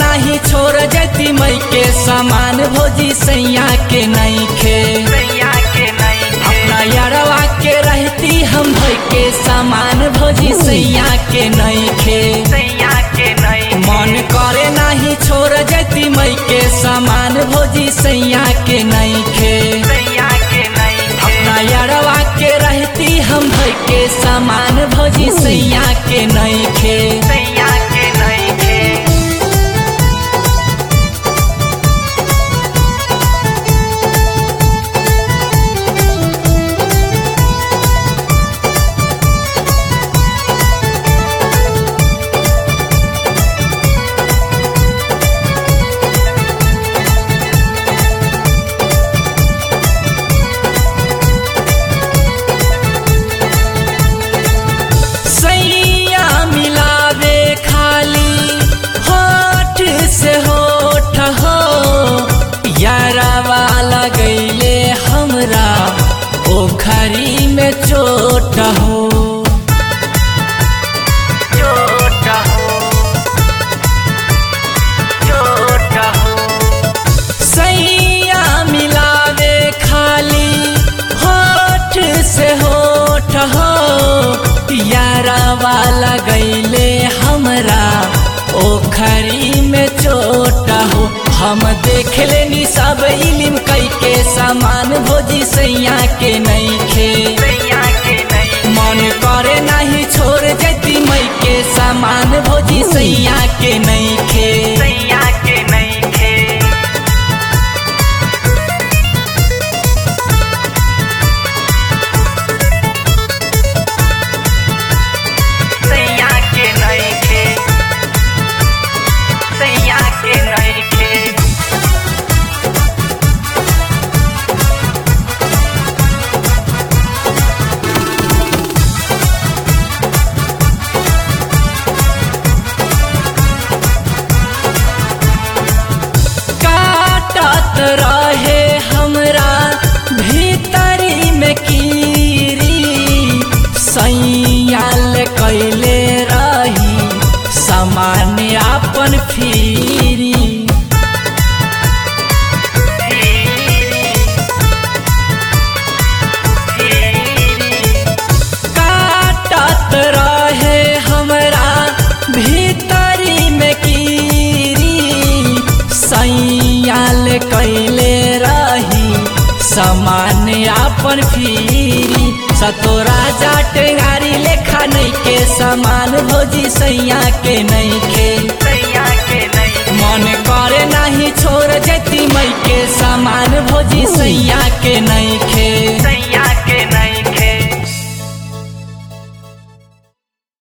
नाही छोड़ जती मई के समान भोजी सैया के नहीं खे अपना यारवा के रहती हम भई के समान भोजी सैया के नहीं खे मन करे नाही छोड़ जती मई के समान भोजी सैया के नहीं खे अपना यारवा के रहती हम भई के समान भोजी सैया के नहीं खे लगैले हमरा ओखरी में चोट हो सैया मिलावे खाली होठ से होठ हो यारवा लगैले हमरा ओखरी में चोट हो हम देख लेनी सब इलिम कई के समान भोजी सैया के नहीं खे मन करे नहीं छोड़ जती मई के समान भोजी सैया के नहीं खे रहे हमरा भीतरी में कीरी सैयाल कैले रही सामान्य अपन फिरी काटत रहे हमरा भीतरी में कीरी सैयाल कैले रही सामान्य अपन फिरी सतोरा जाट गारी लेखा नहीं के समान भोजी सैया के नहीं खे मन करे नहीं छोड़ जती मई के समान भोजी सैया के नहीं खे